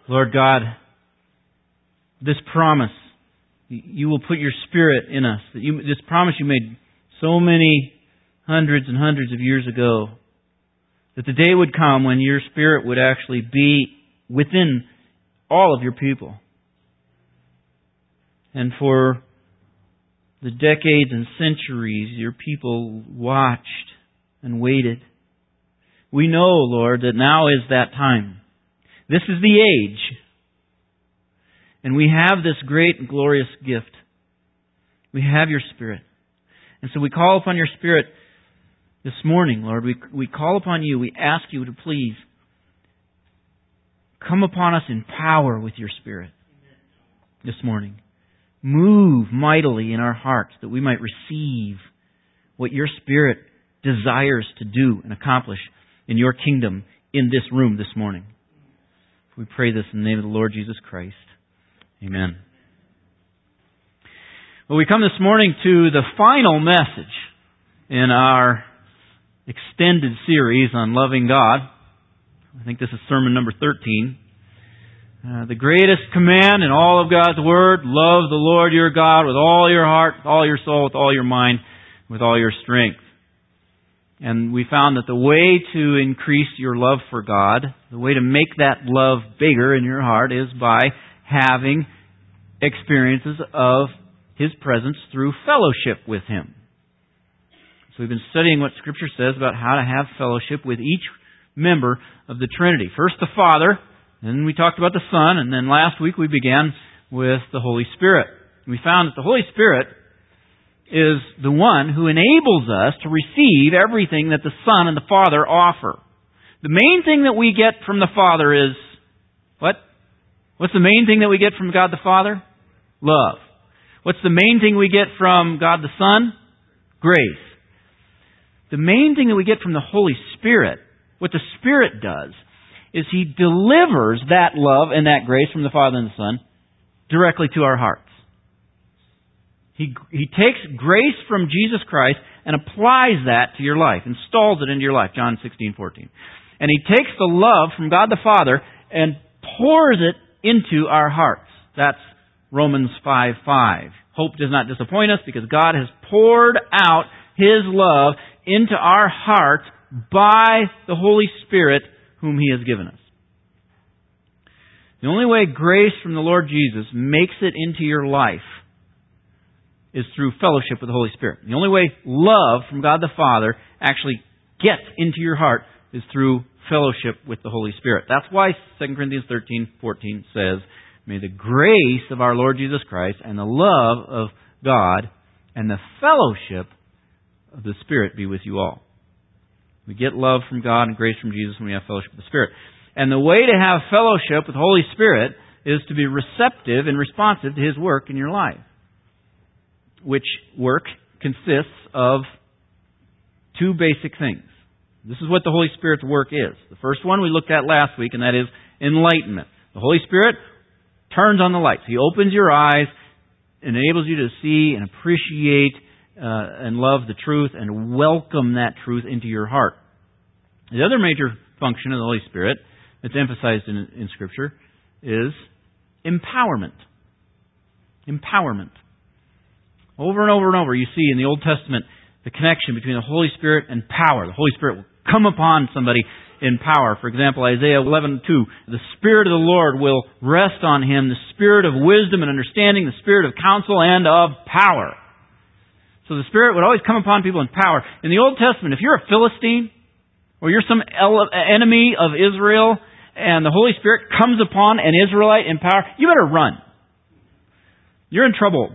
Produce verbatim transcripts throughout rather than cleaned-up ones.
Lord God, this promise, you will put your Spirit in us. That you, this promise you made so many hundreds and hundreds of years ago, that the day would come when your Spirit would actually be within all of your people. And for the decades and centuries, your people watched and waited. We know, Lord, that now is that time. This is the age. And we have this great and glorious gift. We have your Spirit. And so we call upon your Spirit this morning, Lord. We, we call upon you. We ask you to please come upon us in power with your Spirit this morning. Move mightily in our hearts that we might receive what your Spirit desires to do and accomplish in your kingdom in this room this morning. We pray this in the name of the Lord Jesus Christ. Amen. Well, we come this morning to the final message in our extended series on loving God. I think this is sermon number thirteen. Uh, the greatest command in all of God's Word, love the Lord your God with all your heart, with all your soul, with all your mind, with all your strength. And we found that the way to increase your love for God, the way to make that love bigger in your heart, is by having experiences of His presence through fellowship with Him. So we've been studying what Scripture says about how to have fellowship with each member of the Trinity. First the Father, then we talked about the Son, and then last week we began with the Holy Spirit. We found that the Holy Spirit is the one who enables us to receive everything that the Son and the Father offer. The main thing that we get from the Father is, what? What's the main thing that we get from God the Father? Love. What's the main thing we get from God the Son? Grace. The main thing that we get from the Holy Spirit, what the Spirit does, is He delivers that love and that grace from the Father and the Son directly to our hearts. He, he takes grace from Jesus Christ and applies that to your life, installs it into your life, John sixteen fourteen. And He takes the love from God the Father and pours it into our hearts. That's Romans five five. Hope does not disappoint us because God has poured out His love into our hearts by the Holy Spirit whom He has given us. The only way grace from the Lord Jesus makes it into your life is through fellowship with the Holy Spirit. The only way love from God the Father actually gets into your heart is through fellowship with the Holy Spirit. That's why Second Corinthians thirteen fourteen says, "May the grace of our Lord Jesus Christ and the love of God and the fellowship of the Spirit be with you all." We get love from God and grace from Jesus when we have fellowship with the Spirit. And the way to have fellowship with the Holy Spirit is to be receptive and responsive to His work in your life. Which work consists of two basic things. This is what the Holy Spirit's work is. The first one we looked at last week, and that is enlightenment. The Holy Spirit turns on the lights. He opens your eyes and enables you to see and appreciate uh, and love the truth and welcome that truth into your heart. The other major function of the Holy Spirit that's emphasized in, in Scripture is empowerment. Empowerment. Over and over and over, you see in the Old Testament the connection between the Holy Spirit and power. The Holy Spirit will come upon somebody in power. For example, Isaiah eleven two, the Spirit of the Lord will rest on him, the Spirit of wisdom and understanding, the Spirit of counsel and of power. So the Spirit would always come upon people in power. In the Old Testament, if you're a Philistine, or you're some enemy of Israel, and the Holy Spirit comes upon an Israelite in power, you better run. You're in trouble.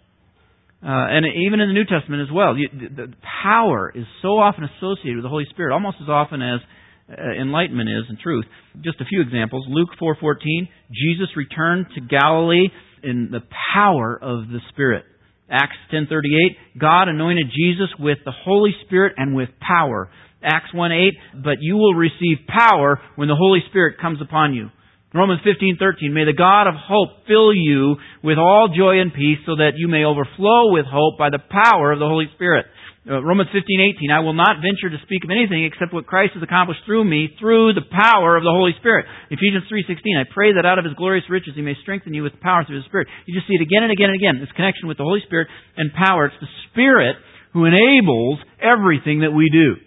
Uh, and even in the New Testament as well, you, the, the power is so often associated with the Holy Spirit, almost as often as uh, enlightenment is in truth. Just a few examples. Luke four fourteen, Jesus returned to Galilee in the power of the Spirit. Acts ten thirty-eight, God anointed Jesus with the Holy Spirit and with power. Acts one eight, but you will receive power when the Holy Spirit comes upon you. Romans fifteen thirteen, may the God of hope fill you with all joy and peace so that you may overflow with hope by the power of the Holy Spirit. Uh, Romans fifteen eighteen, I will not venture to speak of anything except what Christ has accomplished through me through the power of the Holy Spirit. Ephesians three sixteen, I pray that out of His glorious riches He may strengthen you with power through His Spirit. You just see it again and again and again, this connection with the Holy Spirit and power. It's the Spirit who enables everything that we do.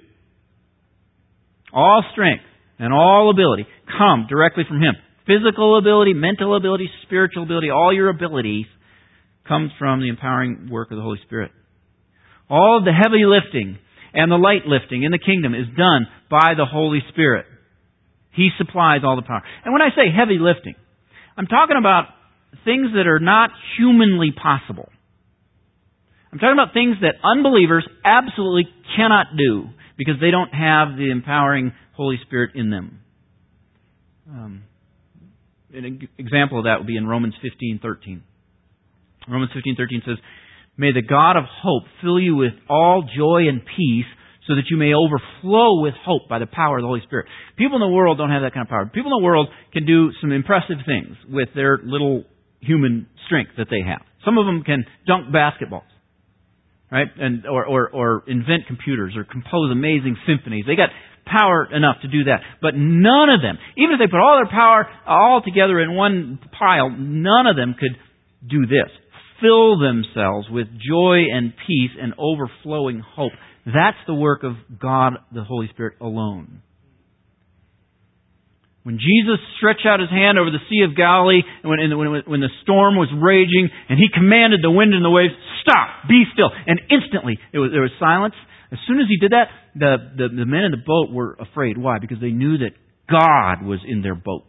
All strength and all ability come directly from Him. Physical ability, mental ability, spiritual ability, all your abilities comes from the empowering work of the Holy Spirit. All of the heavy lifting and the light lifting in the kingdom is done by the Holy Spirit. He supplies all the power. And when I say heavy lifting, I'm talking about things that are not humanly possible. I'm talking about things that unbelievers absolutely cannot do because they don't have the empowering Holy Spirit in them. Um, an example of that would be in Romans fifteen thirteen. Romans fifteen thirteen says, may the God of hope fill you with all joy and peace so that you may overflow with hope by the power of the Holy Spirit. People in the world don't have that kind of power. People in the world can do some impressive things with their little human strength that they have. Some of them can dunk basketballs, right? And or, or, or invent computers or compose amazing symphonies. They got power enough to do that. But none of them, even if they put all their power all together in one pile, none of them could do this. Fill themselves with joy and peace and overflowing hope. That's the work of God, the Holy Spirit alone. When Jesus stretched out His hand over the Sea of Galilee, and when, when, when the storm was raging, and He commanded the wind and the waves, stop, be still. And instantly it was, there was silence. As soon as He did that, the, the, the men in the boat were afraid. Why? Because they knew that God was in their boat.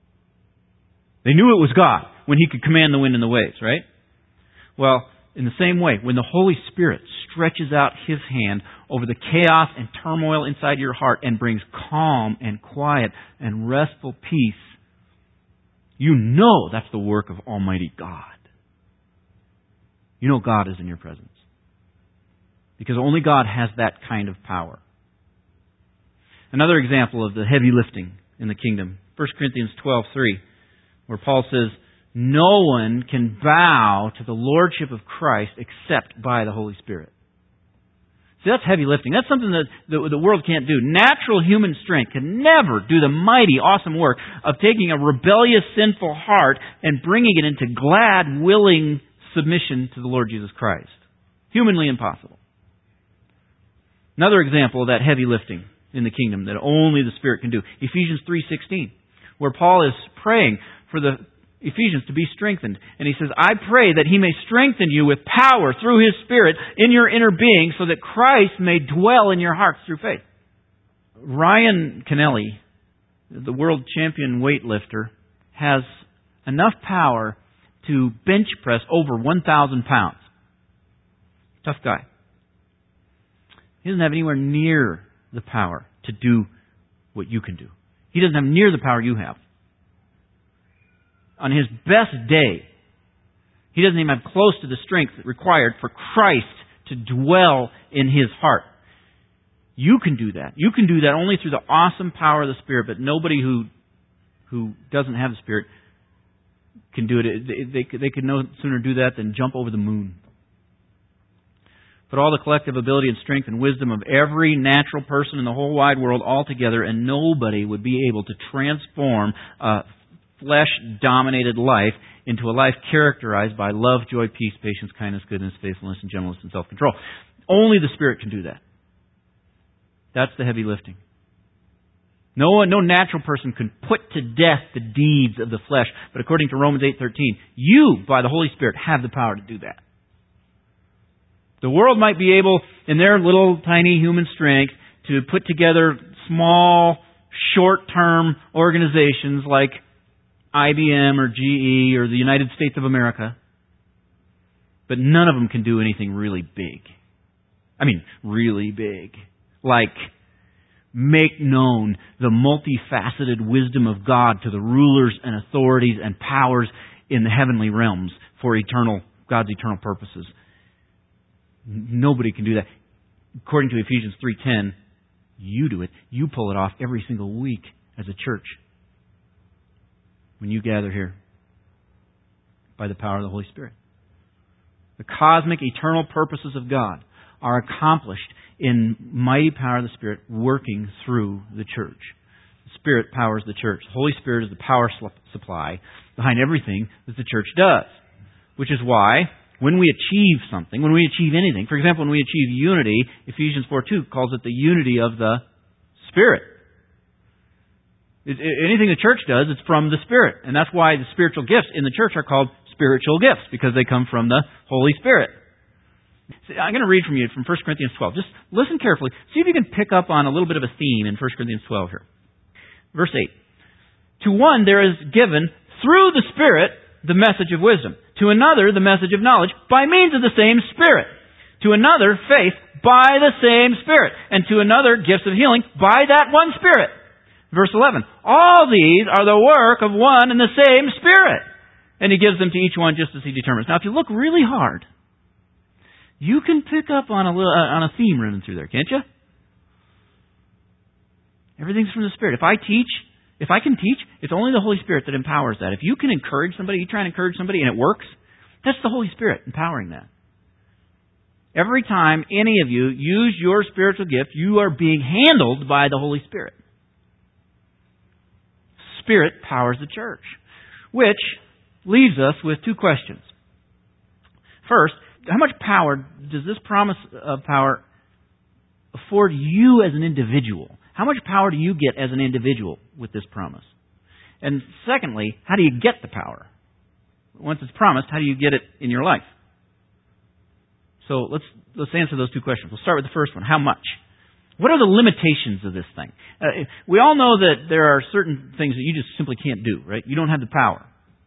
They knew it was God when He could command the wind and the waves, right? Well, in the same way, when the Holy Spirit stretches out His hand over the chaos and turmoil inside your heart and brings calm and quiet and restful peace, you know that's the work of Almighty God. You know God is in your presence. Because only God has that kind of power. Another example of the heavy lifting in the kingdom, First Corinthians twelve three, where Paul says, no one can bow to the lordship of Christ except by the Holy Spirit. See, that's heavy lifting. That's something that the, the world can't do. Natural human strength can never do the mighty, awesome work of taking a rebellious, sinful heart and bringing it into glad, willing submission to the Lord Jesus Christ. Humanly impossible. Another example of that heavy lifting in the kingdom that only the Spirit can do. Ephesians three sixteen, where Paul is praying for the Ephesians to be strengthened. And he says, I pray that He may strengthen you with power through His Spirit in your inner being so that Christ may dwell in your hearts through faith. Ryan Kennelly, the world champion weightlifter, has enough power to bench press over one thousand pounds. Tough guy. He doesn't have anywhere near the power to do what you can do. He doesn't have near the power you have. On his best day, he doesn't even have close to the strength required for Christ to dwell in his heart. You can do that. You can do that only through the awesome power of the Spirit, but nobody who who doesn't have the Spirit can do it. They, they, they could no sooner do that than jump over the moon. Put all the collective ability and strength and wisdom of every natural person in the whole wide world all together, and nobody would be able to transform a flesh-dominated life into a life characterized by love, joy, peace, patience, kindness, goodness, faithfulness, and gentleness, and self-control. Only the Spirit can do that. That's the heavy lifting. No one, no natural person can put to death the deeds of the flesh, but according to Romans eight thirteen, you, by the Holy Spirit, have the power to do that. The world might be able, in their little tiny human strength, to put together small, short-term organizations like I B M or G E or the United States of America. But none of them can do anything really big. I mean, really big. Like, make known the multifaceted wisdom of God to the rulers and authorities and powers in the heavenly realms for eternal, God's eternal purposes. Nobody can do that. According to Ephesians three ten, you do it. You pull it off every single week as a church. when you gather here by the power of the Holy Spirit. The cosmic, eternal purposes of God are accomplished in mighty power of the Spirit working through the church. The Spirit powers the church. The Holy Spirit is the power supply behind everything that the church does. Which is why, when we achieve something, when we achieve anything, for example, when we achieve unity, Ephesians four two calls it the unity of the Spirit. It, anything the church does, it's from the Spirit. And that's why the spiritual gifts in the church are called spiritual gifts, because they come from the Holy Spirit. See, I'm going to read from you from First Corinthians twelve. Just listen carefully. See if you can pick up on a little bit of a theme in First Corinthians twelve here. Verse eight. To one there is given, through the Spirit, the message of wisdom. To another, the message of knowledge, by means of the same Spirit. To another, faith, by the same Spirit. And to another, gifts of healing, by that one Spirit. Verse eleven. All these are the work of one and the same Spirit. And He gives them to each one just as He determines. Now, if you look really hard, you can pick up on a little, uh, on a theme running through there, can't you? Everything's from the Spirit. If I teach, if I can teach, it's only the Holy Spirit that empowers that. If you can encourage somebody, you try and encourage somebody and it works, that's the Holy Spirit empowering that. Every time any of you use your spiritual gift, you are being handled by the Holy Spirit. Spirit powers the church. Which leaves us with two questions. First, how much power does this promise of power afford you as an individual? How much power do you get as an individual with this promise? And secondly, how do you get the power? Once it's promised, how do you get it in your life? So let's let's answer those two questions. We'll start with the first one. How much? What are the limitations of this thing? Uh, we all know that there are certain things that you just simply can't do, right? You don't have the power.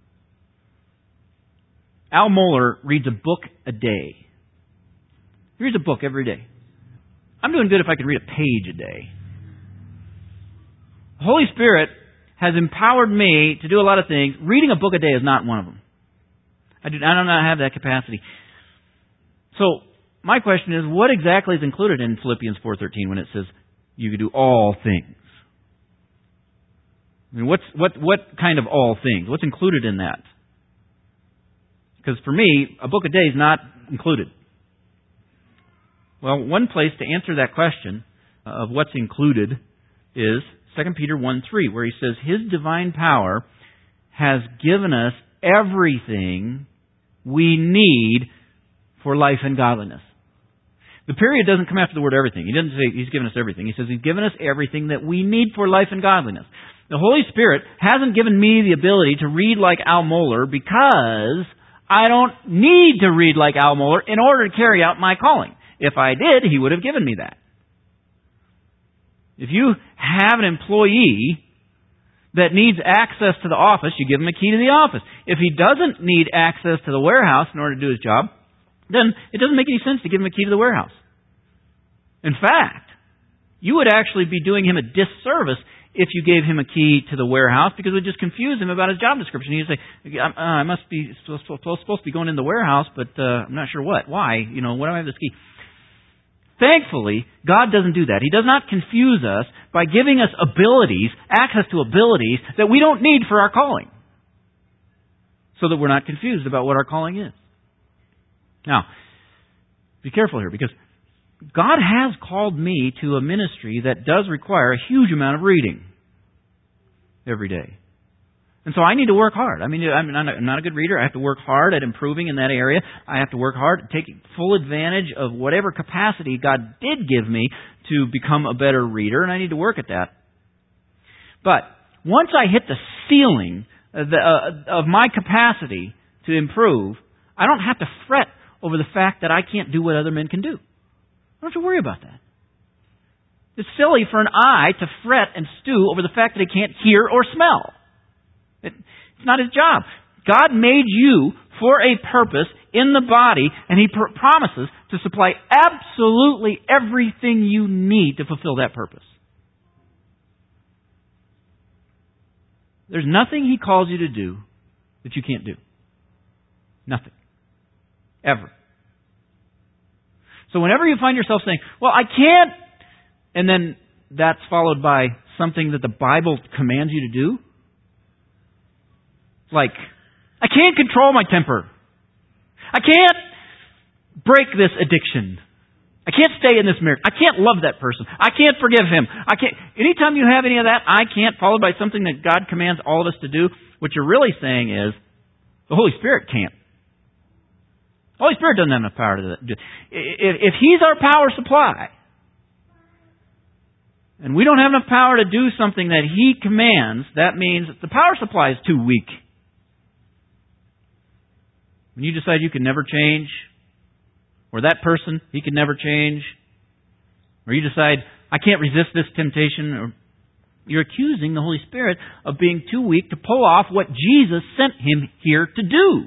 Al Mohler reads a book a day. He reads a book every day. I'm doing good if I can read a page a day. The Holy Spirit has empowered me to do a lot of things. Reading a book a day is not one of them. I do, I do not have that capacity. So, my question is, what exactly is included in Philippians four thirteen when it says you can do all things? I mean, what's, what, what kind of all things? What's included in that? Because for me, a book a day is not included. Well, one place to answer that question of what's included is Second Peter one three, where he says, His divine power has given us everything we need for life and godliness. The period doesn't come after the word everything. He doesn't say He's given us everything. He says He's given us everything that we need for life and godliness. The Holy Spirit hasn't given me the ability to read like Al Mohler because I don't need to read like Al Mohler in order to carry out my calling. If I did, He would have given me that. If you have an employee that needs access to the office, you give him a key to the office. If he doesn't need access to the warehouse in order to do his job, then it doesn't make any sense to give him a key to the warehouse. In fact, you would actually be doing him a disservice if you gave him a key to the warehouse, because it would just confuse him about his job description. He'd say, uh, I must be supposed to be going in the warehouse, but uh, I'm not sure what. Why? You know, why do I have this key? Thankfully, God doesn't do that. He does not confuse us by giving us abilities, access to abilities that we don't need for our calling, so that we're not confused about what our calling is. Now, be careful here, because God has called me to a ministry that does require a huge amount of reading every day. And so I need to work hard. I mean, I'm not a good reader. I have to work hard at improving in that area. I have to work hard at taking full advantage of whatever capacity God did give me to become a better reader, and I need to work at that. But once I hit the ceiling of, the, uh, of my capacity to improve, I don't have to fret over the fact that I can't do what other men can do. I don't have to worry about that. It's silly for an eye to fret and stew over the fact that it can't hear or smell. It's not His job. God made you for a purpose in the body, and He pr- promises to supply absolutely everything you need to fulfill that purpose. There's nothing He calls you to do that you can't do. Nothing. Ever. So whenever you find yourself saying, well, I can't, and then that's followed by something that the Bible commands you to do, Like, I can't control my temper. I can't break this addiction. I can't stay in this marriage. I can't love that person. I can't forgive him. I can't. Anytime you have any of that, I can't, followed by something that God commands all of us to do, what you're really saying is, the Holy Spirit can't. The Holy Spirit doesn't have enough power to do that. If, if He's our power supply, and we don't have enough power to do something that He commands, that means the power supply is too weak. When you decide you can never change, or that person, he can never change, or you decide, I can't resist this temptation, or you're accusing the Holy Spirit of being too weak to pull off what Jesus sent Him here to do.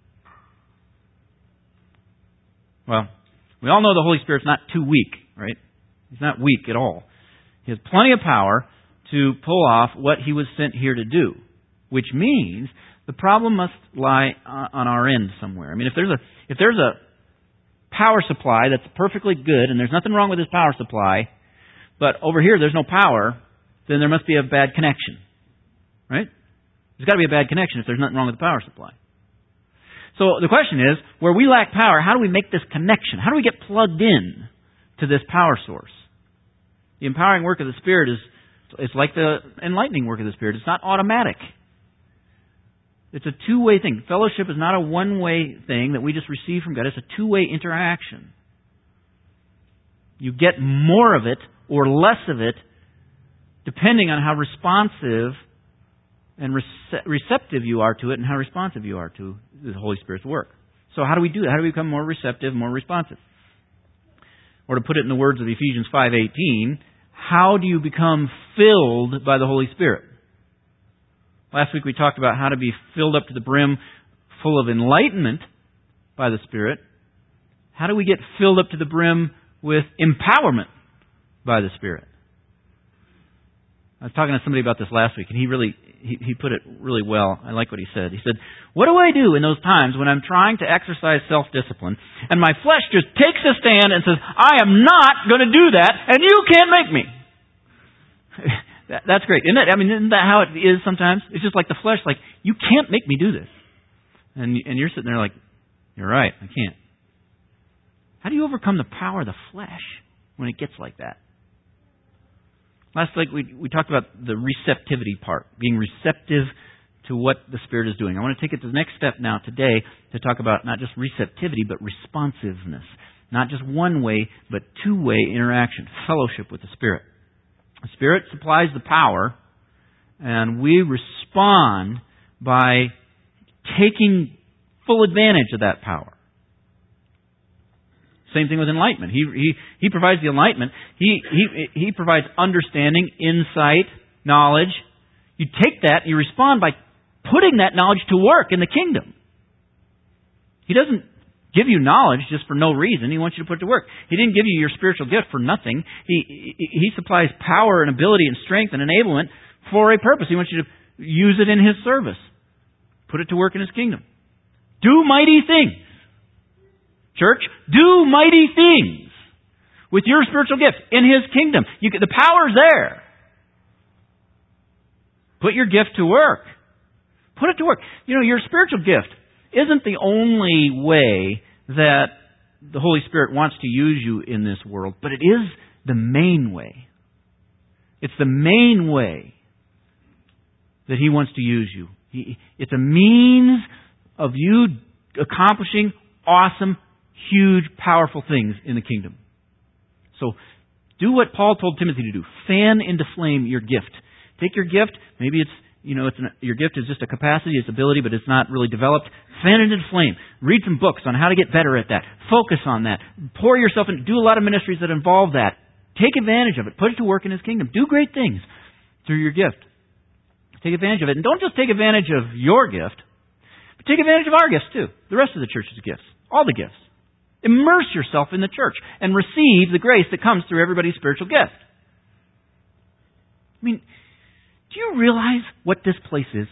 Well, we all know the Holy Spirit's not too weak, right? He's not weak at all. He has plenty of power to pull off what He was sent here to do, which means the problem must lie on our end somewhere. I mean, if there's a if there's a power supply that's perfectly good, and there's nothing wrong with this power supply, but over here there's no power, then there must be a bad connection. Right? There's got to be a bad connection if there's nothing wrong with the power supply. So the question is, where we lack power, how do we make this connection? How do we get plugged in to this power source? The empowering work of the Spirit is it's like the enlightening work of the Spirit. It's not automatic. It's a two-way thing. Fellowship is not a one-way thing that we just receive from God. It's a two-way interaction. You get more of it or less of it depending on how responsive and rece- receptive you are to it and how responsive you are to the Holy Spirit's work. So how do we do that? How do we become more receptive, more responsive? Or to put it in the words of Ephesians five eighteen, how do you become filled by the Holy Spirit? Last week we talked about how to be filled up to the brim, full of enlightenment by the Spirit. How do we get filled up to the brim with empowerment by the Spirit? I was talking to somebody about this last week, and he really he, he put it really well. I like what he said. He said, what do I do in those times when I'm trying to exercise self-discipline, and my flesh just takes a stand and says, I am not going to do that, and you can't make me? That, that's great, isn't it? I mean, isn't that how it is sometimes? It's just like the flesh, like, you can't make me do this. And, and you're sitting there like, you're right, I can't. How do you overcome the power of the flesh when it gets like that? Last week we, we talked about the receptivity part, being receptive to what the Spirit is doing. I want to take it to the next step now today to talk about not just receptivity, but responsiveness. Not just one way, but two-way interaction, fellowship with the Spirit. The Spirit supplies the power, and we respond by taking full advantage of that power. Same thing with enlightenment. He he he provides the enlightenment. He he he provides understanding, insight, knowledge. You take that and you respond by putting that knowledge to work in the kingdom. He doesn't give you knowledge just for no reason. He wants you to put it to work. He didn't give you your spiritual gift for nothing. He He supplies power and ability and strength and enablement for a purpose. He wants you to use it in His service. Put it to work in His kingdom. Do mighty things. Church, do mighty things with your spiritual gift in His kingdom. You, the power's there. Put your gift to work. Put it to work. You know, your spiritual gift isn't the only way that the Holy Spirit wants to use you in this world, but it is the main way. It's the main way that He wants to use you. He, it's a means of you accomplishing awesome, huge, powerful things in the kingdom. So, do what Paul told Timothy to do. Fan into flame your gift. Take your gift, maybe it's You know, it's an, your gift is just a capacity, it's ability, but it's not really developed. Fan it into flame. Read some books on how to get better at that. Focus on that. Pour yourself in. Do a lot of ministries that involve that. Take advantage of it. Put it to work in His kingdom. Do great things through your gift. Take advantage of it. And don't just take advantage of your gift, but take advantage of our gifts too. The rest of the church's gifts. All the gifts. Immerse yourself in the church and receive the grace that comes through everybody's spiritual gift. I mean, do you realize what this place is?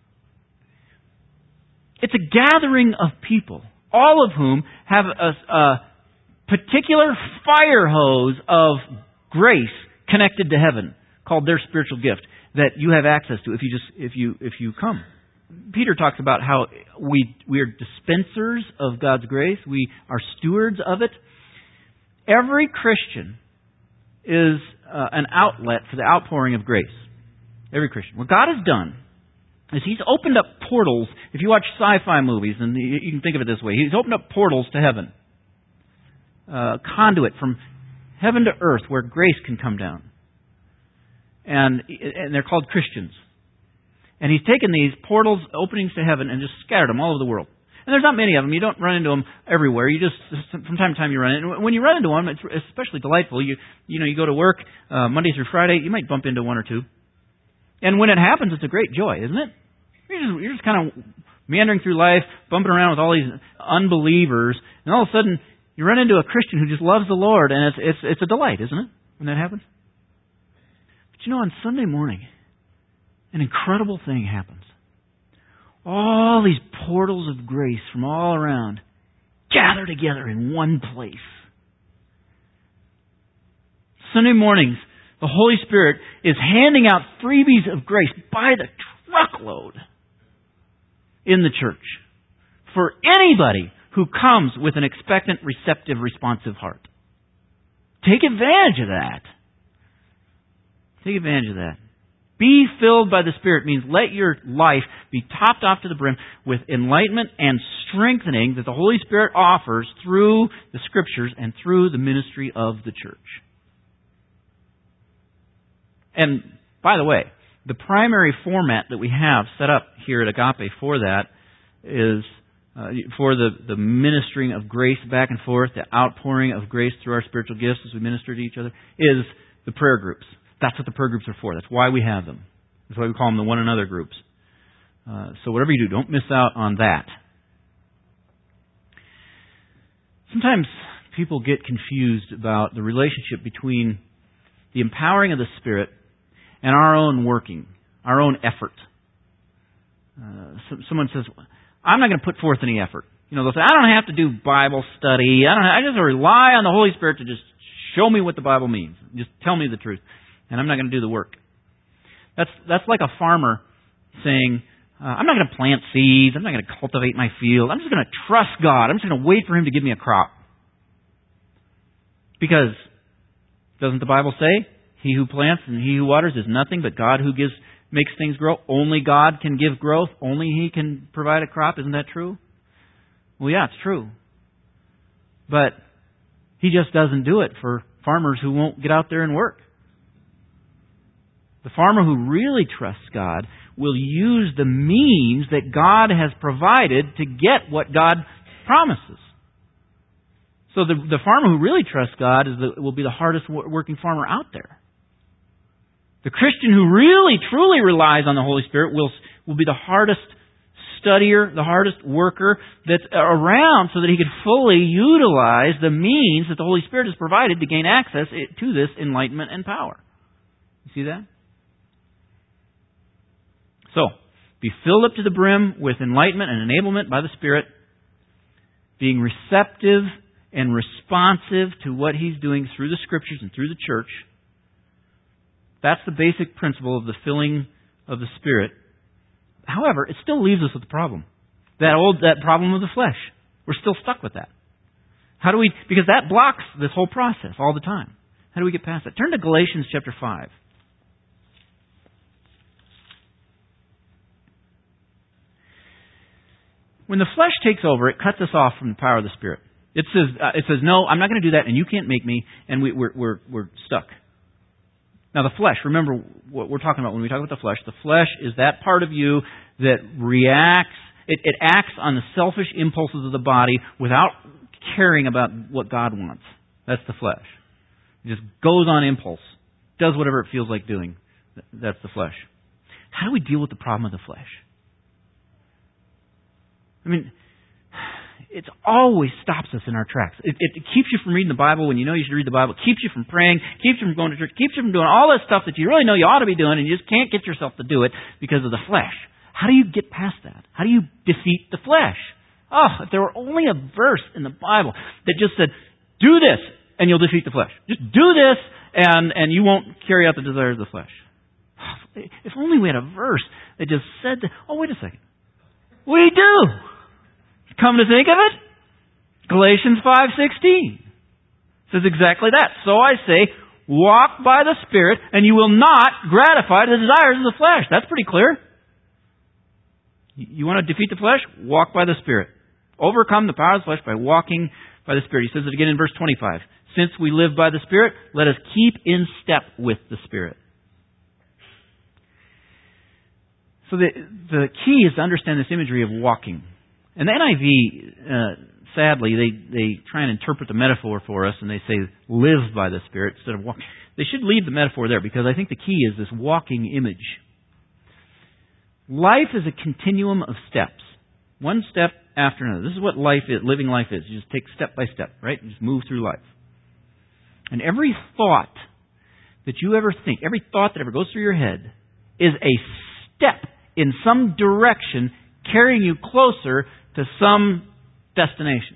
It's a gathering of people, all of whom have a, a particular fire hose of grace connected to heaven, called their spiritual gift, that you have access to if you just if you if you come. Peter talks about how we we are dispensers of God's grace. We are stewards of it. Every Christian is uh, an outlet for the outpouring of grace. Every Christian. What God has done is He's opened up portals. If you watch sci-fi movies, and you can think of it this way, He's opened up portals to heaven. Uh, conduit from heaven to earth where grace can come down. And, and they're called Christians. And He's taken these portals, openings to heaven, and just scattered them all over the world. And there's not many of them. You don't run into them everywhere. You just, from time to time you run into them. When you run into them, it's especially delightful. You you know, you go to work uh, Monday through Friday, you might bump into one or two. And when it happens, it's a great joy, isn't it? You're just, you're just kind of meandering through life, bumping around with all these unbelievers, and all of a sudden you run into a Christian who just loves the Lord, and it's it's it's a delight, isn't it, when that happens? But you know, on Sunday morning, an incredible thing happens. All these portals of grace from all around gather together in one place. Sunday mornings, the Holy Spirit is handing out freebies of grace by the truckload in the church for anybody who comes with an expectant, receptive, responsive heart. Take advantage of that. Take advantage of that. Be filled by the Spirit means let your life be topped off to the brim with enlightenment and strengthening that the Holy Spirit offers through the Scriptures and through the ministry of the church. And, by the way, the primary format that we have set up here at Agape for that is uh, for the, the ministering of grace back and forth, the outpouring of grace through our spiritual gifts as we minister to each other, is the prayer groups. That's what the prayer groups are for. That's why we have them. That's why we call them the one another groups. Uh, so whatever you do, don't miss out on that. Sometimes people get confused about the relationship between the empowering of the Spirit and our own working, our own effort. Uh, so, someone says, I'm not going to put forth any effort. You know, they'll say, I don't have to do Bible study. I don't. I just rely on the Holy Spirit to just show me what the Bible means. Just tell me the truth. And I'm not going to do the work. That's that's like a farmer saying, uh, I'm not going to plant seeds. I'm not going to cultivate my field. I'm just going to trust God. I'm just going to wait for Him to give me a crop. Because, doesn't the Bible say, He who plants and He who waters is nothing but God who gives makes things grow? Only God can give growth. Only He can provide a crop. Isn't that true? Well, yeah, it's true. But He just doesn't do it for farmers who won't get out there and work. The farmer who really trusts God will use the means that God has provided to get what God promises. So the, the farmer who really trusts God is the, will be the hardest working farmer out there. The Christian who really, truly relies on the Holy Spirit will, will be the hardest studier, the hardest worker that's around so that he can fully utilize the means that the Holy Spirit has provided to gain access to this enlightenment and power. You see that? So, be filled up to the brim with enlightenment and enablement by the Spirit, being receptive and responsive to what He's doing through the Scriptures and through the church. That's the basic principle of the filling of the Spirit. However, it still leaves us with a problem. That old, that problem of the flesh. We're still stuck with that. How do we, because that blocks this whole process all the time. How do we get past that? Turn to Galatians chapter five. When the flesh takes over, it cuts us off from the power of the Spirit. It says, uh, it says, no, I'm not going to do that, and you can't make me, and we, we're, we're, we're stuck. Now, the flesh, remember what we're talking about when we talk about the flesh. The flesh is that part of you that reacts, it, it acts on the selfish impulses of the body without caring about what God wants. That's the flesh. It just goes on impulse, does whatever it feels like doing. That's the flesh. How do we deal with the problem of the flesh? I mean, it always stops us in our tracks. It, it keeps you from reading the Bible when you know you should read the Bible. It keeps you from praying. Keeps you from going to church. Keeps you from doing all that stuff that you really know you ought to be doing and you just can't get yourself to do it because of the flesh. How do you get past that? How do you defeat the flesh? Oh, if there were only a verse in the Bible that just said, do this and you'll defeat the flesh. Just do this and, and you won't carry out the desires of the flesh. If only we had a verse that just said that. Oh, wait a second. We do. Come to think of it, Galatians five sixteen says exactly that. So I say, walk by the Spirit, and you will not gratify the desires of the flesh. That's pretty clear. You want to defeat the flesh? Walk by the Spirit. Overcome the power of the flesh by walking by the Spirit. He says it again in verse twenty-five. Since we live by the Spirit, let us keep in step with the Spirit. So the, the key is to understand this imagery of walking. And the N I V, uh, sadly, they, they try and interpret the metaphor for us, and they say, live by the Spirit instead of walk. They should leave the metaphor there, because I think the key is this walking image. Life is a continuum of steps. One step after another. This is what life is, living life is. You just take step by step, right? You just move through life. And every thought that you ever think, every thought that ever goes through your head, is a step in some direction carrying you closer to some destination.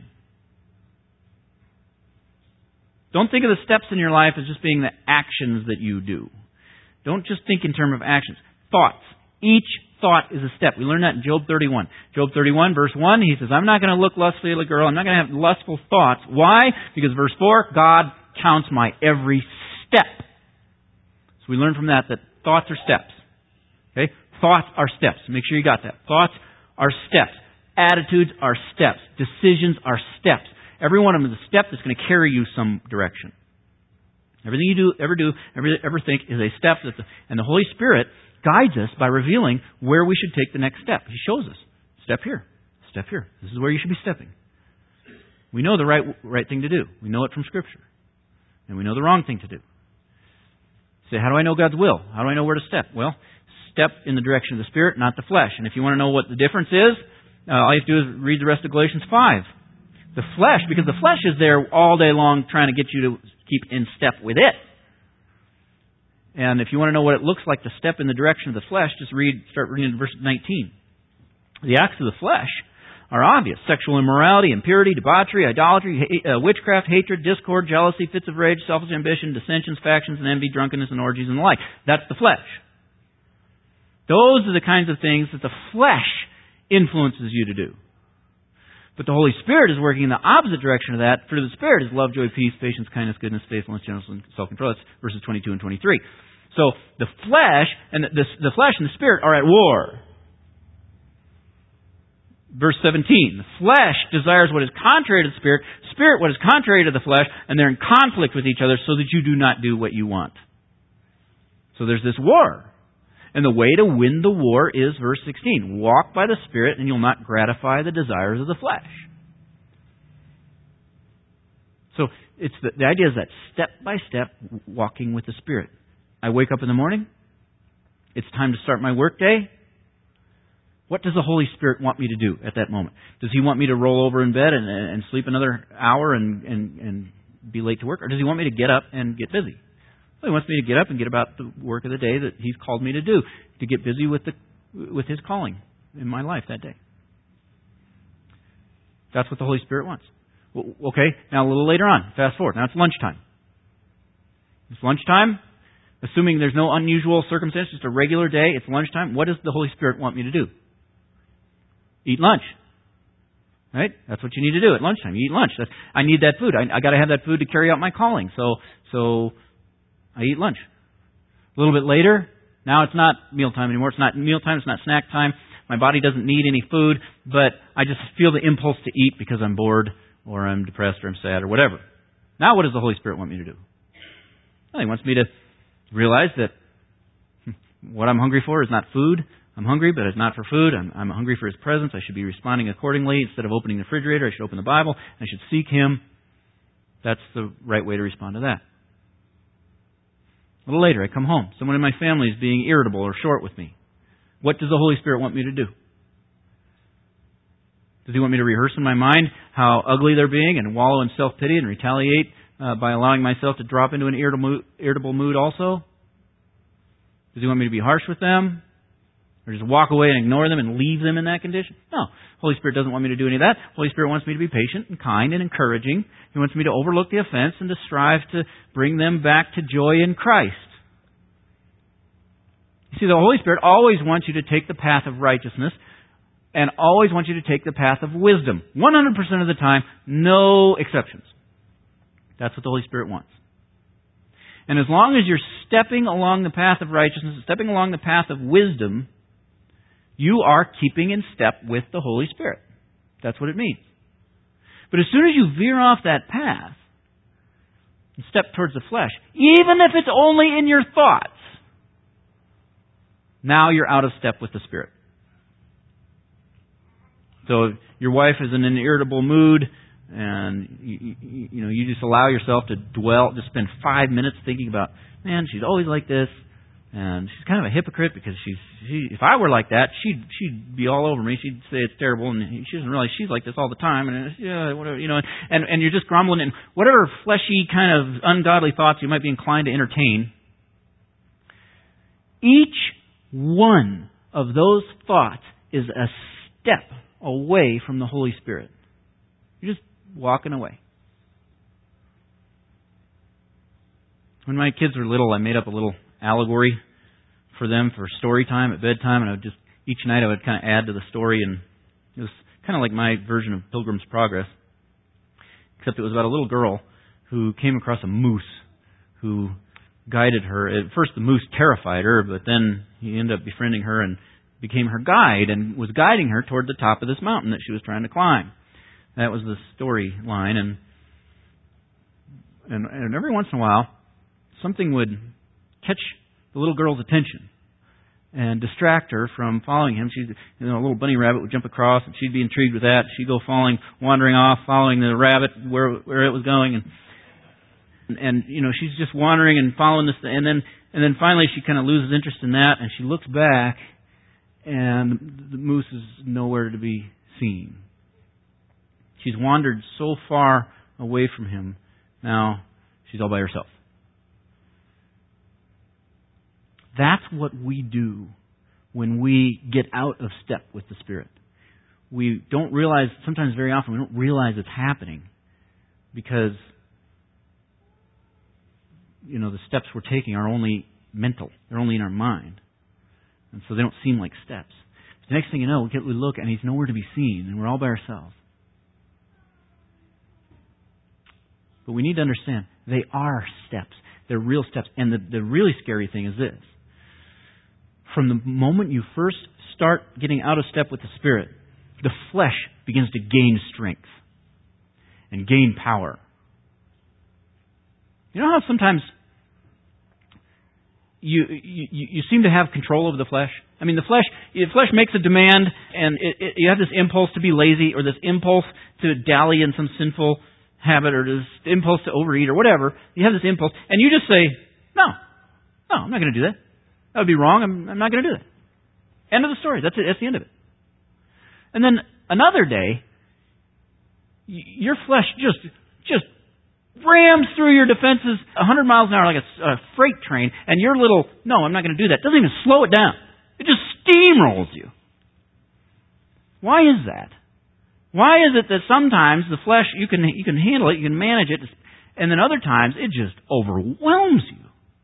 Don't think of the steps in your life as just being the actions that you do. Don't just think in terms of actions. Thoughts. Each thought is a step. We learned that in Job thirty-one. Job thirty-one, verse one, he says, I'm not going to look lustfully at a girl. I'm not going to have lustful thoughts. Why? Because verse four, God counts my every step. So we learn from that that thoughts are steps. Okay? Thoughts are steps. Make sure you got that. Thoughts are steps. Attitudes are steps. Decisions are steps. Every one of them is a step that's going to carry you some direction. Everything you do, ever do, ever, ever think is a step. That's a, and the Holy Spirit guides us by revealing where we should take the next step. He shows us. Step here. Step here. This is where you should be stepping. We know the right, right thing to do. We know it from Scripture. And we know the wrong thing to do. Say, how do I know God's will? How do I know where to step? Well, step in the direction of the Spirit, not the flesh. And if you want to know what the difference is, uh, all you have to do is read the rest of Galatians five. The flesh, because the flesh is there all day long trying to get you to keep in step with it. And if you want to know what it looks like to step in the direction of the flesh, just read, start reading verse nineteen. The acts of the flesh are obvious. Sexual immorality, impurity, debauchery, idolatry, ha- uh, witchcraft, hatred, discord, jealousy, fits of rage, selfish ambition, dissensions, factions, and envy, drunkenness, and orgies, and the like. That's the flesh. Those are the kinds of things that the flesh influences you to do. But the Holy Spirit is working in the opposite direction of that. Fruit of the Spirit is love, joy, peace, patience, kindness, goodness, faithfulness, gentleness, and self-control. That's verses twenty-two and twenty-three. So the flesh and the, the, the flesh and the Spirit are at war. Verse seventeen. The flesh desires what is contrary to the Spirit, Spirit what is contrary to the flesh, and they're in conflict with each other so that you do not do what you want. So there's this war. And the way to win the war is verse sixteen. Walk by the Spirit and you'll not gratify the desires of the flesh. So it's the, the idea is that step by step walking with the Spirit. I wake up in the morning. It's time to start my work day. What does the Holy Spirit want me to do at that moment? Does He want me to roll over in bed and, and sleep another hour and, and, and be late to work? Or does He want me to get up and get busy? Well, He wants me to get up and get about the work of the day that He's called me to do, to get busy with the with His calling in my life that day. That's what the Holy Spirit wants. Well, okay, now a little later on, fast forward. Now it's lunchtime. It's lunchtime. Assuming there's no unusual circumstance, just a regular day, it's lunchtime. What does the Holy Spirit want me to do? Eat lunch. Right? That's what you need to do at lunchtime. You eat lunch. That's, I need that food. I, I got to have that food to carry out my calling. So, so I eat lunch. A little bit later, now it's not mealtime anymore. It's not mealtime. It's not snack time. My body doesn't need any food, but I just feel the impulse to eat because I'm bored or I'm depressed or I'm sad or whatever. Now what does the Holy Spirit want me to do? Well, He wants me to realize that what I'm hungry for is not food. I'm hungry, but it's not for food. I'm, I'm hungry for His presence. I should be responding accordingly. Instead of opening the refrigerator, I should open the Bible. I should seek Him. That's the right way to respond to that. A little later, I come home. Someone in my family is being irritable or short with me. What does the Holy Spirit want me to do? Does He want me to rehearse in my mind how ugly they're being and wallow in self-pity and retaliate uh, by allowing myself to drop into an irritable, irritable mood also? Does He want me to be harsh with them? Or just walk away and ignore them and leave them in that condition? No. Holy Spirit doesn't want me to do any of that. Holy Spirit wants me to be patient and kind and encouraging. He wants me to overlook the offense and to strive to bring them back to joy in Christ. You see, the Holy Spirit always wants you to take the path of righteousness and always want you to take the path of wisdom. one hundred percent of the time, no exceptions. That's what the Holy Spirit wants. And as long as you're stepping along the path of righteousness, stepping along the path of wisdom, you are keeping in step with the Holy Spirit. That's what it means. But as soon as you veer off that path and step towards the flesh, even if it's only in your thoughts, now you're out of step with the Spirit. So if your wife is in an irritable mood, and you, you, you know you just allow yourself to dwell, just spend five minutes thinking about, man, she's always like this, and she's kind of a hypocrite because she's. She, if I were like that, she'd she'd be all over me. She'd say it's terrible, and she doesn't realize she's like this all the time, and it's, yeah, whatever, you know. And and you're just grumbling, and whatever fleshy kind of ungodly thoughts you might be inclined to entertain. Each one of those thoughts is a step away from the Holy Spirit. You're just walking away. When my kids were little, I made up a little allegory for them for story time at bedtime, and I would just each night I would kind of add to the story, and it was kind of like my version of Pilgrim's Progress, except it was about a little girl who came across a moose who guided her. At first, the moose terrified her, but then he ended up befriending her and became her guide and was guiding her toward the top of this mountain that she was trying to climb. That was the storyline, and and and every once in a while, something would catch the little girl's attention and distract her from following him. She, you know, a little bunny rabbit would jump across, and she'd be intrigued with that. She'd go following, wandering off, following the rabbit where where it was going, and and, and you know, she's just wandering and following this, and then and then finally she kind of loses interest in that, and she looks back, and the moose is nowhere to be seen. She's wandered so far away from him. Now she's all by herself. That's what we do when we get out of step with the Spirit. We don't realize, sometimes very often, we don't realize it's happening because, you know, the steps we're taking are only mental. They're only in our mind. And so they don't seem like steps. But the next thing you know, we, get, we look and He's nowhere to be seen, and we're all by ourselves. But we need to understand, they are steps. They're real steps. And the, the really scary thing is this. From the moment you first start getting out of step with the Spirit, the flesh begins to gain strength and gain power. You know how sometimes you, you you seem to have control over the flesh? I mean, the flesh the flesh makes a demand, and it, it, you have this impulse to be lazy, or this impulse to dally in some sinful habit, or this impulse to overeat, or whatever. You have this impulse, and you just say, no, no, I'm not going to do that. That would be wrong. I'm, I'm not going to do that. End of the story. That's it. That's the end of it. And then another day, y- your flesh just just rams through your defenses one hundred miles an hour like a, a freight train, and your little, no, I'm not going to do that, doesn't even slow it down. It just steamrolls you. Why is that? Why is it that sometimes the flesh, you can you can handle it, you can manage it, and then other times it just overwhelms you?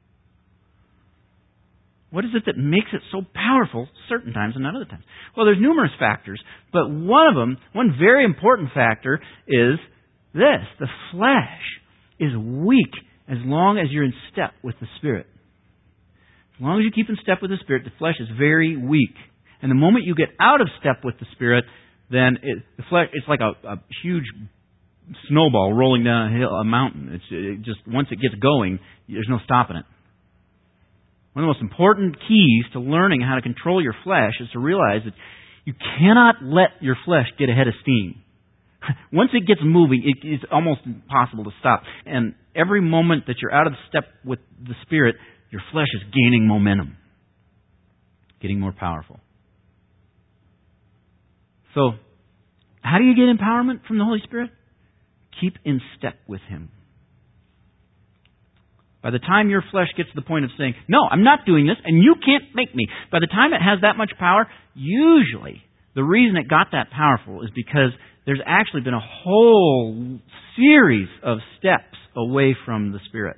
What is it that makes it so powerful certain times and not other times? Well, there's numerous factors, but one of them, one very important factor is this. The flesh is weak as long as you're in step with the Spirit. As long as you keep in step with the Spirit, the flesh is very weak. And the moment you get out of step with the Spirit, then it, the flesh, it's like a, a huge snowball rolling down a hill, a mountain. It's it just once it gets going, there's no stopping it. One of the most important keys to learning how to control your flesh is to realize that you cannot let your flesh get ahead of steam. Once it gets moving, it, it's almost impossible to stop. And every moment that you're out of step with the Spirit, your flesh is gaining momentum, getting more powerful. So, how do you get empowerment from the Holy Spirit? Keep in step with Him. By the time your flesh gets to the point of saying, no, I'm not doing this, and you can't make me. By the time it has that much power, usually the reason it got that powerful is because there's actually been a whole series of steps away from the Spirit.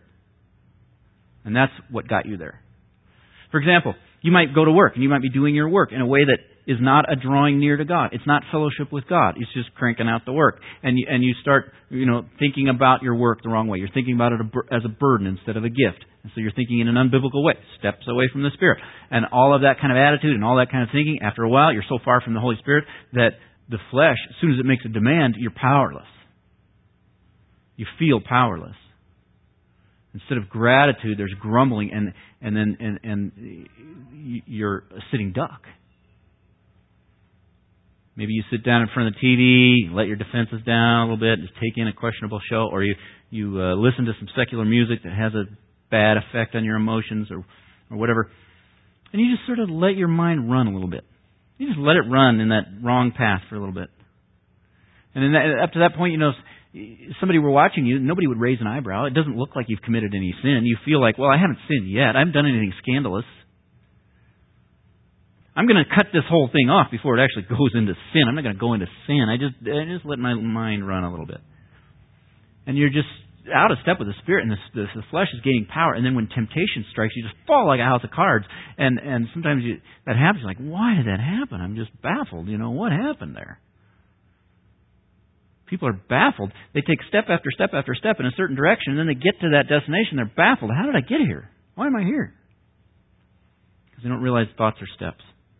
And that's what got you there. For example, you might go to work, and you might be doing your work in a way that is not a drawing near to God. It's not fellowship with God. It's just cranking out the work. And you, and you start, you know, thinking about your work the wrong way. You're thinking about it as a burden instead of a gift. And so you're thinking in an unbiblical way, steps away from the Spirit. And all of that kind of attitude and all that kind of thinking, after a while, you're so far from the Holy Spirit that the flesh, as soon as it makes a demand, you're powerless. You feel powerless. Instead of gratitude, there's grumbling, and and then and, and you're a sitting duck. Maybe you sit down in front of the T V, let your defenses down a little bit, just take in a questionable show, or you you uh, listen to some secular music that has a bad effect on your emotions, or or whatever, and you just sort of let your mind run a little bit. You just let it run in that wrong path for a little bit, and then that, up to that point, you know. If somebody were watching you, nobody would raise an eyebrow. It doesn't look like you've committed any sin. You feel like, well, I haven't sinned yet. I haven't done anything scandalous. I'm going to cut this whole thing off before it actually goes into sin. I'm not going to go into sin. I just I just let my mind run a little bit. And you're just out of step with the Spirit, and the, the, the flesh is gaining power. And then when temptation strikes, you just fall like a house of cards. And and sometimes you, that happens. You're like, why did that happen? I'm just baffled. You know, what happened there? People are baffled. They take step after step after step in a certain direction, and then they get to that destination. They're baffled. How did I get here? Why am I here? Because they don't realize thoughts are steps.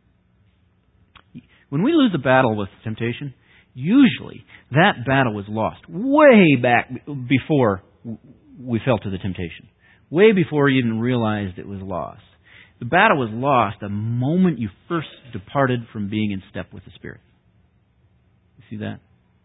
When we lose a battle with temptation, usually that battle was lost way back before we fell to the temptation. Way before you even realized it was lost. The battle was lost the moment you first departed from being in step with the Spirit. You see that?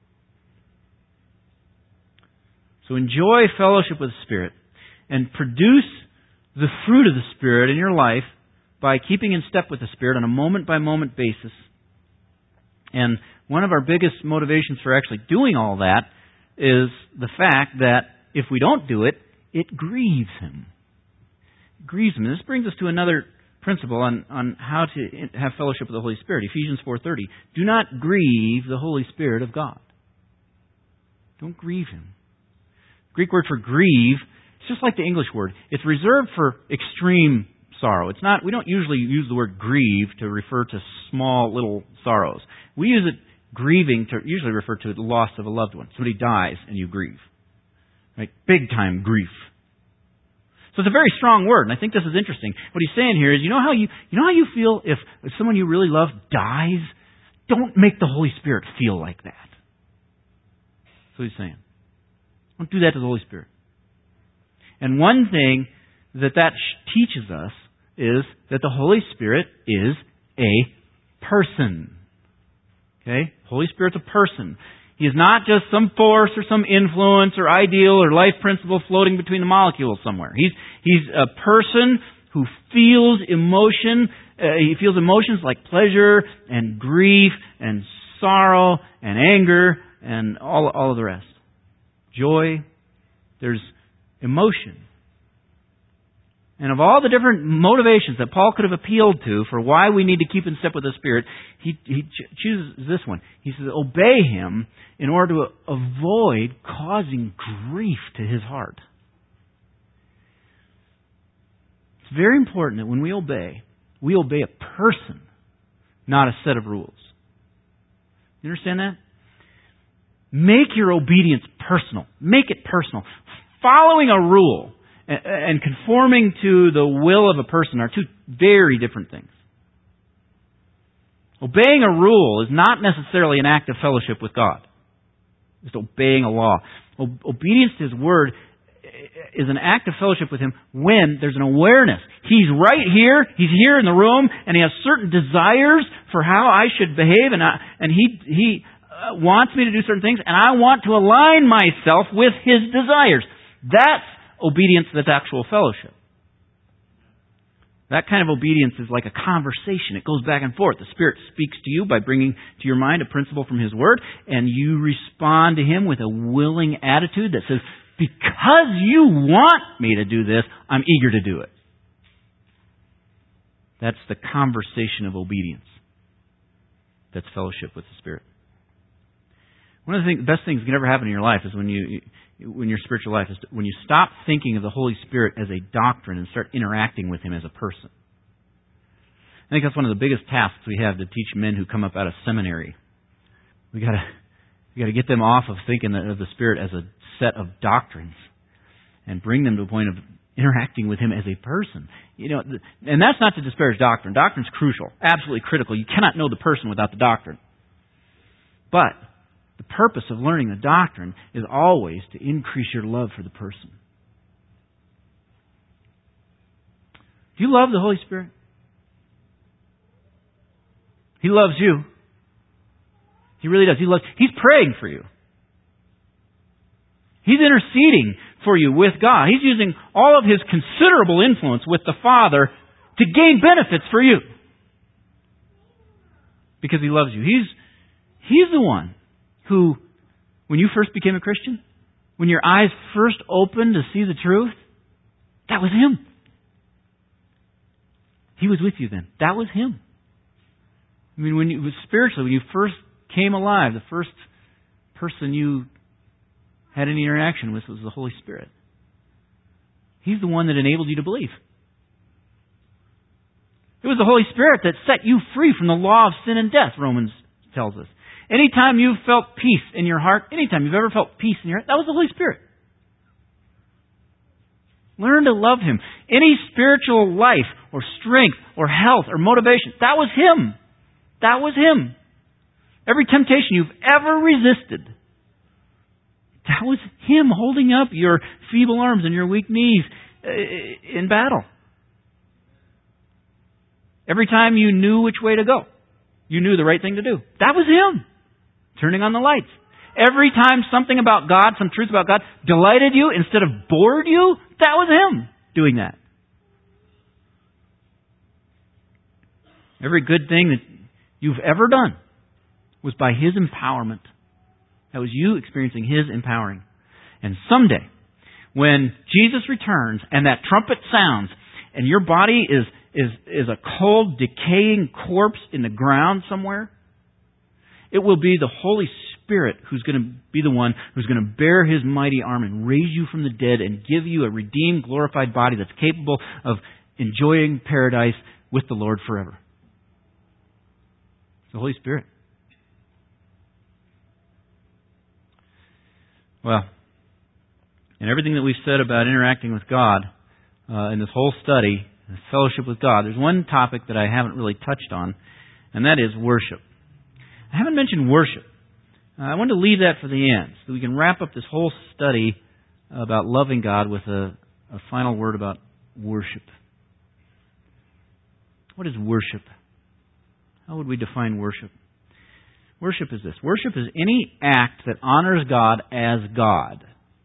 So enjoy fellowship with the Spirit and produce the fruit of the Spirit in your life by keeping in step with the Spirit on a moment-by-moment basis. And one of our biggest motivations for actually doing all that is the fact that if we don't do it, it grieves Him. It grieves Him. And this brings us to another principle on, on how to have fellowship with the Holy Spirit. Ephesians four thirty. Do not grieve the Holy Spirit of God. Don't grieve Him. Greek word for grieve, it's just like the English word. It's reserved for extreme sorrow. It's not. We don't usually use the word grieve to refer to small little sorrows. We use it grieving to usually refer to the loss of a loved one. Somebody dies and you grieve. Right? Big time grief. So it's a very strong word, and I think this is interesting. What he's saying here is, you know how you you know how you feel if, if someone you really love dies? Don't make the Holy Spirit feel like that. That's what he's saying. Don't do that to the Holy Spirit. And one thing that that teaches us is that the Holy Spirit is a person. Okay? Holy Spirit's a person. He is not just some force or some influence or ideal or life principle floating between the molecules somewhere. He's he's a person who feels emotion. Uh, he feels emotions like pleasure and grief and sorrow and anger and all all of the rest. Joy. There's emotion. And of all the different motivations that Paul could have appealed to for why we need to keep in step with the Spirit, he, he ch- chooses this one. He says, obey Him in order to avoid causing grief to His heart. It's very important that when we obey, we obey a person, not a set of rules. You understand that? Make your obedience personal. Make it personal. Following a rule and conforming to the will of a person are two very different things. Obeying a rule is not necessarily an act of fellowship with God. It's obeying a law. Obedience to His Word is an act of fellowship with Him when there's an awareness. He's right here, He's here in the room, and He has certain desires for how I should behave, and I, and He He wants me to do certain things, and I want to align myself with His desires. That's obedience that's actual fellowship. That kind of obedience is like a conversation. It goes back and forth. The Spirit speaks to you by bringing to your mind a principle from His Word, and you respond to Him with a willing attitude that says, because you want me to do this, I'm eager to do it. That's the conversation of obedience. That's fellowship with the Spirit. One of the things, best things that can ever happen in your life is when you, when your spiritual life is when you stop thinking of the Holy Spirit as a doctrine and start interacting with Him as a person. I think that's one of the biggest tasks we have to teach men who come up out of seminary. We gotta, we gotta get them off of thinking of the Spirit as a set of doctrines and bring them to a point of interacting with Him as a person. You know, and that's not to disparage doctrine. Doctrine's crucial, absolutely critical. You cannot know the person without the doctrine. But the purpose of learning the doctrine is always to increase your love for the person. Do you love the Holy Spirit? He loves you. He really does. He loves. He's praying for you. He's interceding for you with God. He's using all of His considerable influence with the Father to gain benefits for you. Because He loves you. He's, He's the one who, when you first became a Christian, when your eyes first opened to see the truth, that was Him. He was with you then. That was Him. I mean, when you, spiritually, when you first came alive, the first person you had any interaction with was the Holy Spirit. He's the one that enabled you to believe. It was the Holy Spirit that set you free from the law of sin and death, Romans tells us. Anytime you've felt peace in your heart, anytime you've ever felt peace in your heart, that was the Holy Spirit. Learn to love Him. Any spiritual life or strength or health or motivation, that was Him. That was Him. Every temptation you've ever resisted, that was Him holding up your feeble arms and your weak knees in battle. Every time you knew which way to go, you knew the right thing to do. That was Him. Turning on the lights. Every time something about God, some truth about God, delighted you instead of bored you, that was Him doing that. Every good thing that you've ever done was by His empowerment. That was you experiencing His empowering. And someday, when Jesus returns and that trumpet sounds and your body is, is, is a cold, decaying corpse in the ground somewhere, it will be the Holy Spirit who's going to be the one who's going to bear His mighty arm and raise you from the dead and give you a redeemed, glorified body that's capable of enjoying paradise with the Lord forever. It's the Holy Spirit. Well, in everything that we've said about interacting with God uh, in this whole study, this fellowship with God, there's one topic that I haven't really touched on, and that is worship. I haven't mentioned worship. Uh, I want to leave that for the end, so we can wrap up this whole study about loving God with a, a final word about worship. What is worship? How would we define worship? Worship is this. Worship is any act that honors God as God.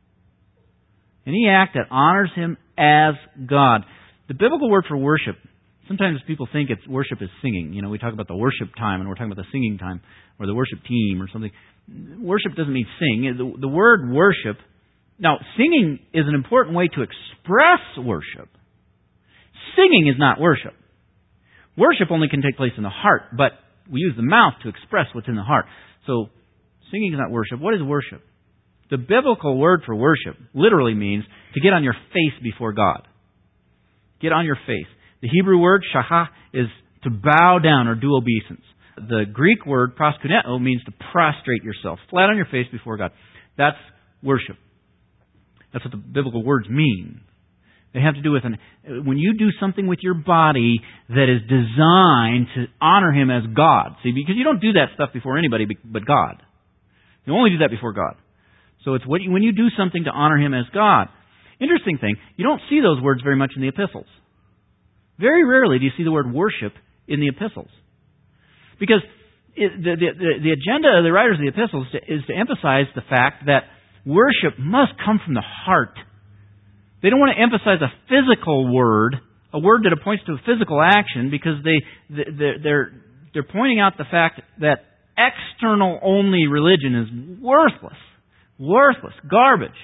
Any act that honors Him as God. The biblical word for worship, sometimes people think it's worship is singing. You know, we talk about the worship time and we're talking about the singing time or the worship team or something. Worship doesn't mean sing. The, the word worship, now singing is an important way to express worship. Singing is not worship. Worship only can take place in the heart, but we use the mouth to express what's in the heart. So, singing is not worship. What is worship? The biblical word for worship literally means to get on your face before God. Get on your face. The Hebrew word, shachah, is to bow down or do obeisance. The Greek word, proskuneo, means to prostrate yourself, flat on your face before God. That's worship. That's what the biblical words mean. They have to do with an, when you do something with your body that is designed to honor Him as God. See, because you don't do that stuff before anybody but God. You only do that before God. So it's what you, when you do something to honor Him as God. Interesting thing, you don't see those words very much in the epistles. Very rarely do you see the word worship in the epistles. Because it, the, the, the agenda of the writers of the epistles is to emphasize the fact that worship must come from the heart. They don't want to emphasize a physical word, a word that points to a physical action, because they, they're, they're pointing out the fact that external-only religion is worthless. Worthless. Garbage.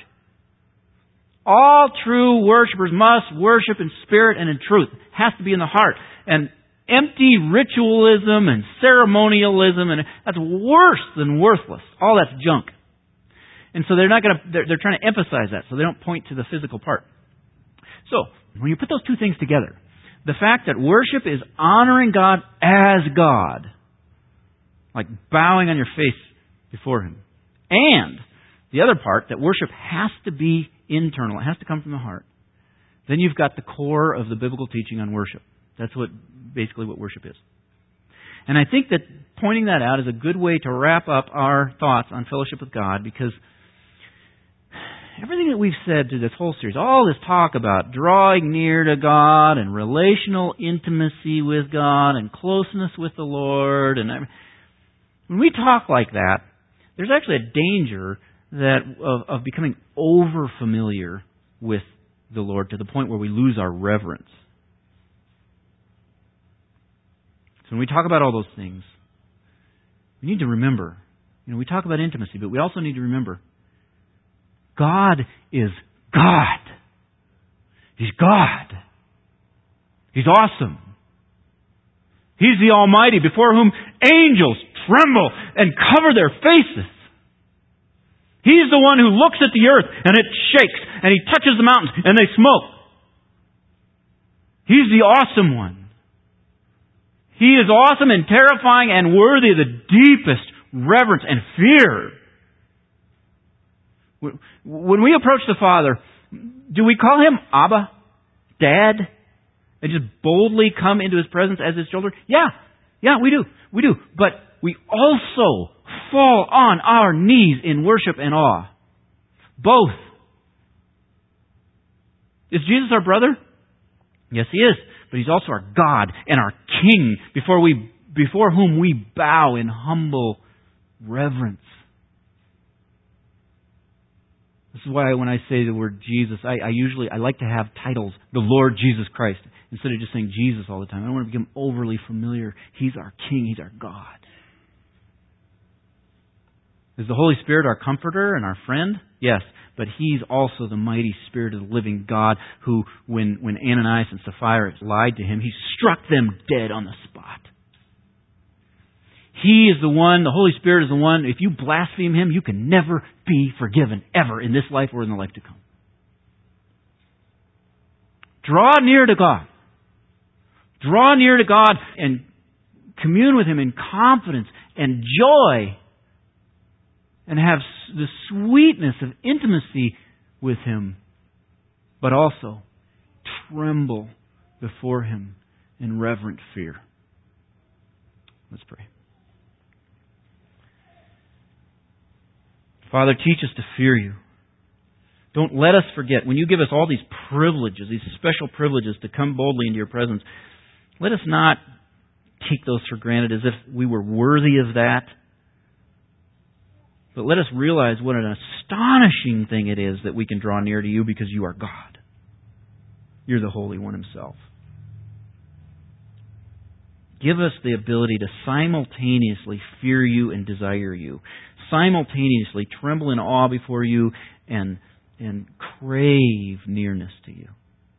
All true worshipers must worship in spirit and in truth. It has to be in the heart. And empty ritualism and ceremonialism, and that's worse than worthless. All that's junk. And so they're not going to, they're, they're trying to emphasize that, so they don't point to the physical part. So, when you put those two things together, the fact that worship is honoring God as God, like bowing on your face before Him. And the other part, that worship has to be internal. It has to come from the heart. Then you've got the core of the biblical teaching on worship. That's what basically what worship is. And I think that pointing that out is a good way to wrap up our thoughts on fellowship with God, because everything that we've said through this whole series, all this talk about drawing near to God and relational intimacy with God and closeness with the Lord, and when we talk like that, there's actually a danger that of, of becoming over familiar with the Lord to the point where we lose our reverence. So when we talk about all those things, we need to remember, you know, we talk about intimacy, but we also need to remember, God is God. He's God. He's awesome. He's the Almighty, before whom angels tremble and cover their faces. He's the one who looks at the earth and it shakes, and He touches the mountains and they smoke. He's the awesome one. He is awesome and terrifying and worthy of the deepest reverence and fear. When we approach the Father, do we call Him Abba, Dad, and just boldly come into His presence as His children? Yeah, yeah, we do. We do. But we also fall on our knees in worship and awe. Both. Is Jesus our brother? Yes, He is. But He's also our God and our King, before we, before whom we bow in humble reverence. This is why when I say the word Jesus, I, I usually I like to have titles. The Lord Jesus Christ, instead of just saying Jesus all the time. I don't want to become overly familiar. He's our King. He's our God. Is the Holy Spirit our comforter and our friend? Yes. But He's also the mighty Spirit of the living God who, when, when Ananias and Sapphira lied to Him, He struck them dead on the spot. He is the one, the Holy Spirit is the one, if you blaspheme Him, you can never be forgiven, ever, in this life or in the life to come. Draw near to God. Draw near to God and commune with Him in confidence and joy, and have the sweetness of intimacy with Him, but also tremble before Him in reverent fear. Let's pray. Father, teach us to fear You. Don't let us forget, when You give us all these privileges, these special privileges to come boldly into Your presence, let us not take those for granted as if we were worthy of that. But let us realize what an astonishing thing it is that we can draw near to You because You are God. You're the Holy One Himself. Give us the ability to simultaneously fear You and desire You. Simultaneously tremble in awe before You and, and crave nearness to You.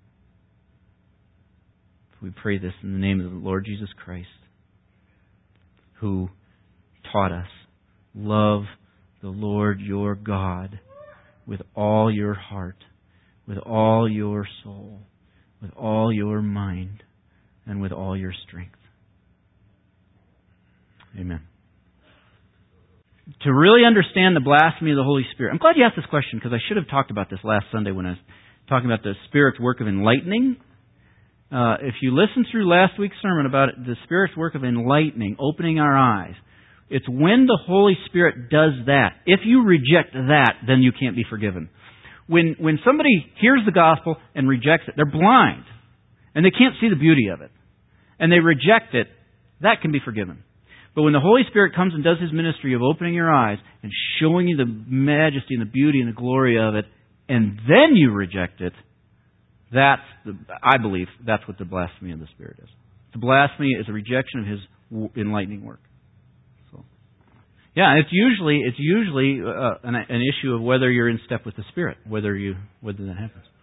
We pray this in the name of the Lord Jesus Christ, who taught us, love the Lord your God with all your heart, with all your soul, with all your mind, and with all your strength. Amen. To really understand the blasphemy of the Holy Spirit, I'm glad you asked this question, because I should have talked about this last Sunday when I was talking about the Spirit's work of enlightening. Uh, if you listen through last week's sermon about it, the Spirit's work of enlightening, opening our eyes, it's when the Holy Spirit does that. If you reject that, then you can't be forgiven. When when somebody hears the gospel and rejects it, they're blind. And they can't see the beauty of it. And they reject it, that can be forgiven. But when the Holy Spirit comes and does His ministry of opening your eyes and showing you the majesty and the beauty and the glory of it, and then you reject it, that's, the, I believe, that's what the blasphemy of the Spirit is. The blasphemy is a rejection of His enlightening work. So, yeah, it's usually it's usually uh, an, an issue of whether you're in step with the Spirit, whether you whether that happens.